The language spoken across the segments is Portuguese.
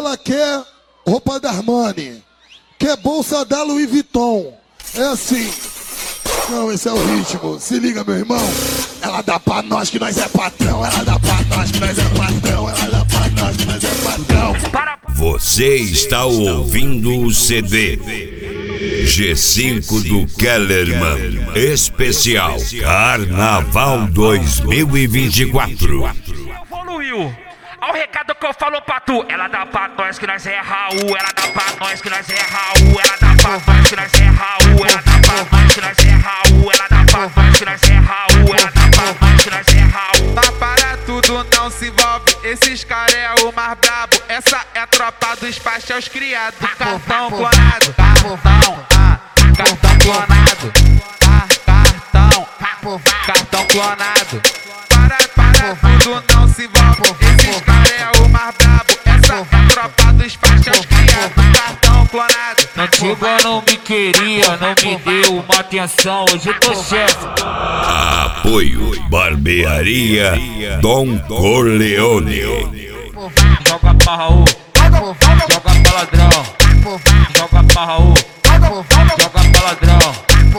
ela quer roupa da Armani, quer bolsa da Louis Vuitton. É assim. Não, esse é o ritmo. Se liga, meu irmão. Ela dá pra nós que nós é patrão. Ela dá pra nós que nós é patrão. Ela dá pra nós que nós é patrão. Você está ouvindo o CD G5 do Kellerman Especial Carnaval 2024. Evoluiu. Olha o recado que eu falo pra tu. Ela dá pra nós que nós é Raul. Ela dá pra nós que nós é Raul. Ela dá pra nós que nós é Raul. Ela dá pra nós que nós é Raul. Ela dá pra nós que nós é Raul. Ela dá pra nós que nós é Raul. Tá para tudo, não se envolve. Esses caras é o mais brabo. Essa é a tropa dos pastéis criados. Cartão clonado. Cartão clonado. Cartão clonado. Para tudo, não se envolve. Esses caras é o mais brabo. Essa é a tropa dos pastéis criados. Cartão clonado. Antiga não me queria, não me deu uma atenção. Hoje eu tô chefe. Apoio Barbearia Dom Corleone. Joga pra Raul, joga pra ladrão. Joga pra Raul, joga pra ladrão.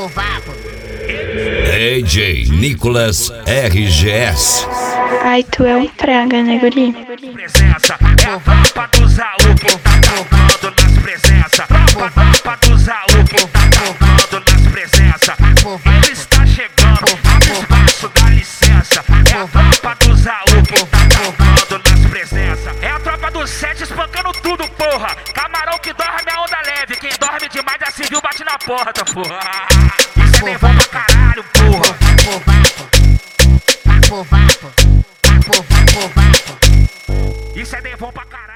DJ Nicolas RGS. Ai, tu é um praga, né, guri? Presença é a tropa do Zaú que tá calmando nas presenças. Tropa do Zaú que tá calmando nas presenças. Ele está chegando, abre espaço, dá licença. É a tropa do Zaú que tá calmando nas presenças. É a tropa do 7 espancando tudo, porra. Camarão que dorme é onda leve. Quem dorme demais já se viu, bate na porta, porra. Isso é levão pra caralho, porra. Isso é levão pra caralho.